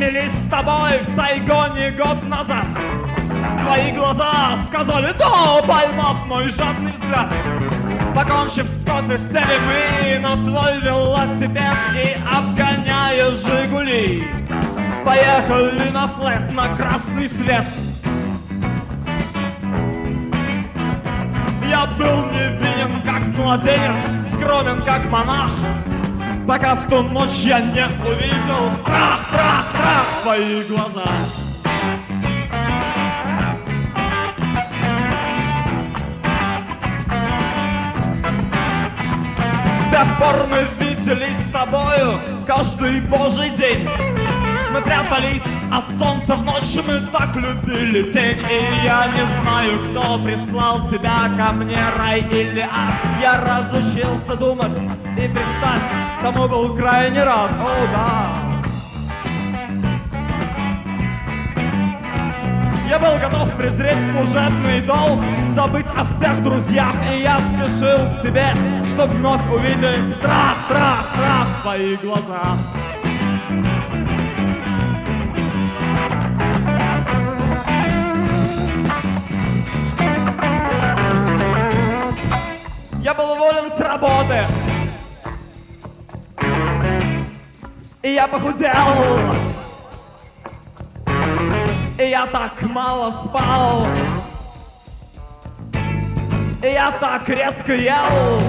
виделись с тобой в Сайгоне год назад. Твои глаза сказали «да», поймав мой жадный взгляд. Покончив с кофе, сели мы на твой велосипед и, обгоняя «Жигули», поехали на флэт, на красный свет. Я был невинен, как младенец, скромен, как монах, пока в ту ночь я не увидел страх, страх, страх в твои глаза. С тех пор мы виделись с тобою каждый божий день. Мы прятались от солнца в ночь, мы так любили тень. И я не знаю, кто прислал тебя ко мне, рай или ад. Я разучился думать, и представь, тому был крайне рад, о да. Я был готов презреть служебный долг, забыть о всех друзьях, и я спешил к тебе, чтоб вновь увидеть страх, страх, страх в твоих глазах. Я был уволен с работы, и я похудел, и я так мало спал, и я так редко ел.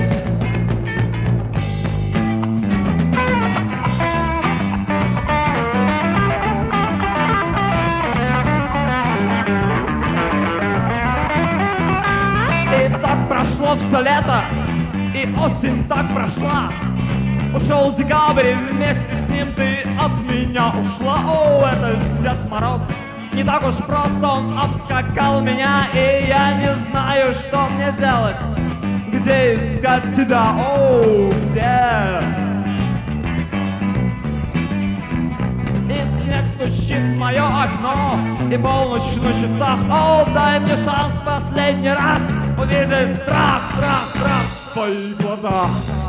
И так прошло все лето, и осень так прошла. Ушел декабрь, и вместе с ним ты от меня ушла. О, это Дед Мороз, не так уж просто, он обскакал меня, и я не знаю, что мне делать. Где искать тебя, о, где? И снег стучит в мое окно, и полночь на часах. О, дай мне шанс в последний раз увидеть страх, страх, страх в твоих глазах.